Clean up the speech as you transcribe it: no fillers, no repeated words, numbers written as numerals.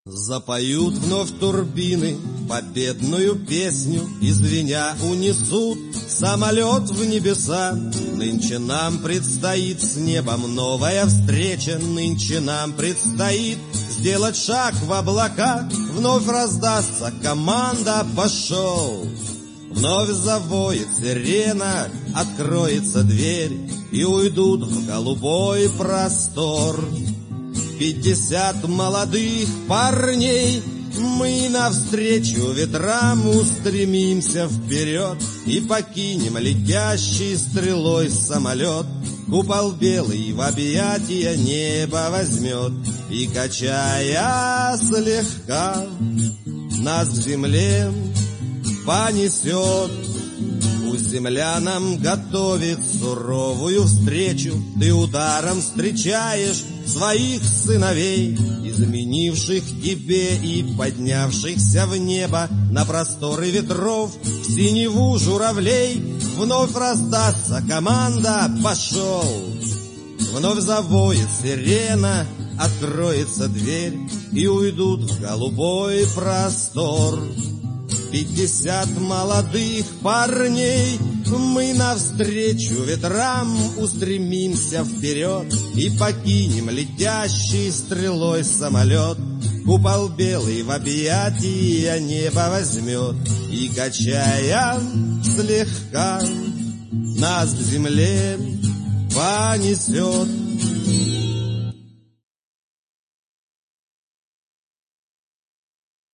Запоют вновь турбины победную песню, и звеня унесут самолет в небеса. Нынче нам предстоит с небом новая встреча, нынче нам предстоит сделать шаг в облака. Вновь раздастся команда «Пошел!», вновь завоет сирена, откроется дверь, и уйдут в голубой простор 50 молодых парней. Мы навстречу ветрам устремимся вперед и покинем летящий стрелой самолет. Купол белый в объятия небо возьмет, и, качая слегка, нас к земле понесет. Пусть земля нам готовит суровую встречу, ты ударом встречаешь своих сыновей, изменивших тебе и поднявшихся в небо на просторы ветров, в синеву журавлей. Вновь раздастся команда «Пошел!», вновь завоет сирена, откроется дверь, и уйдут в голубой простор 50 молодых парней. Мы навстречу ветрам устремимся вперед и покинем летящий стрелой самолет. Купол белый в объятия небо возьмет, и, качая слегка, нас к земле понесет.